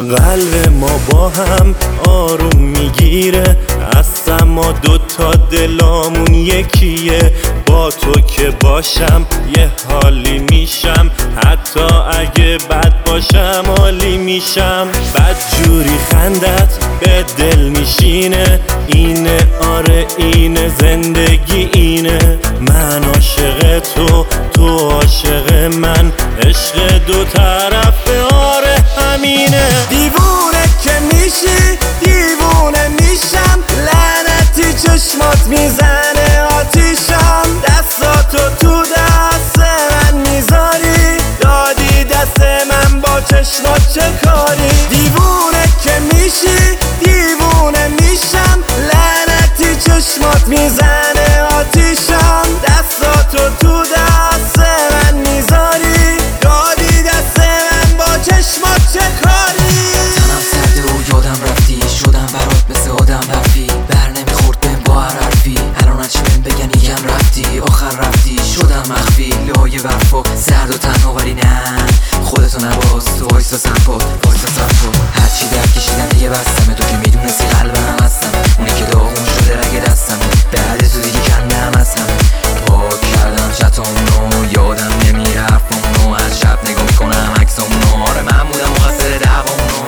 قلب ما با هم آروم میگیره، اصلا ما دوتا دلامون یکیه. با تو که باشم یه حالی میشم، حتی اگه بد باشم عالی میشم. بد جوری خندت به دل میشینه، اینه آره اینه زندگی اینه. من عاشق تو، تو عاشق من، عشق دو طرفه آره همینه. دیوونه که میشی دیوونه میشم، لعنتی چشمات میزنه آتیشم. دستاتو تو دست من میذاری، دادی دست من با چشمات چه کاری. دیوونه که میشی دیوونه میشم، لعنتی چشمات میزنه آتیشم. دستاتو تو دست من میذاری، دادی دست من با چشمات چه کاری. تنم سرده و یادم رفتی، شدم برات مثل آدم رفتی. بر نمیخورد بهم با هر حرفی، الان چی بهم بگن یکم رفتی. آخر رفتی شدم مخفی، لای برفا سرد و تنها ولی نه خودتو نباز. تو وایسا سنپاد وایسا سنپاد، هرچی درد کشیدم دیگه بستمه. تو که میدونستی قلبم هستم، اونی که داغون شده رگ دستم. بعد تو دیگه کندم هستم، پاک کردم چطامونو. یادم نمیره حرفامونو، از شب نگاه میکنم عکسامونو. آره من بودم مقصر دعوامونو.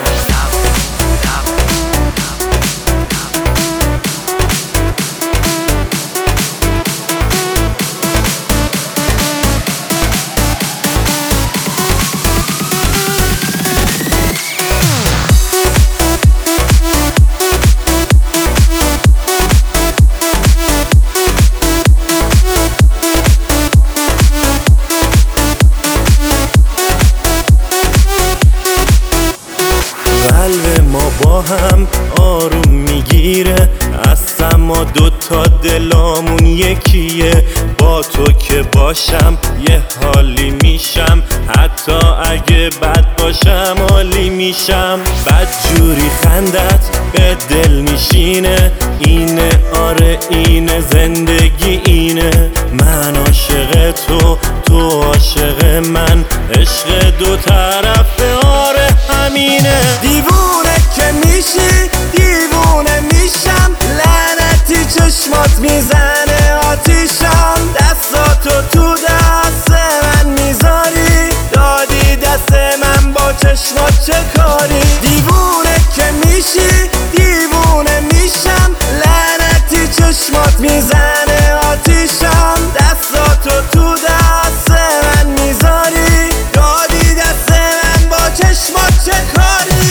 قلب ما با هم آروم میگیره، اصلا ما دوتا دلامون یکیه. با تو که باشم یه حالی میشم، حتی اگه بد باشم عالی میشم. بد جوری خندت به دل میشینه، اینه آره اینه زندگی اینه. من عاشق تو، تو عاشق من، عشق دو طرفه آره همینه. دیوونه که میشی دیوونه میشم، لعنتی چشمات میزنه آتیشم. دستاتو تو دست من میذاری، دادی دست من با چشمات چه کاری. دیوونه که میشی دیوونه میشم، لعنتی چشمات میزنه آتیشم. دستاتو تو دست من میذاری، دادی دست من با چشمات چه کاری.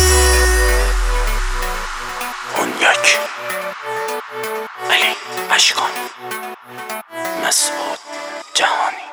اون یک علی اشکان مسعود جهانی.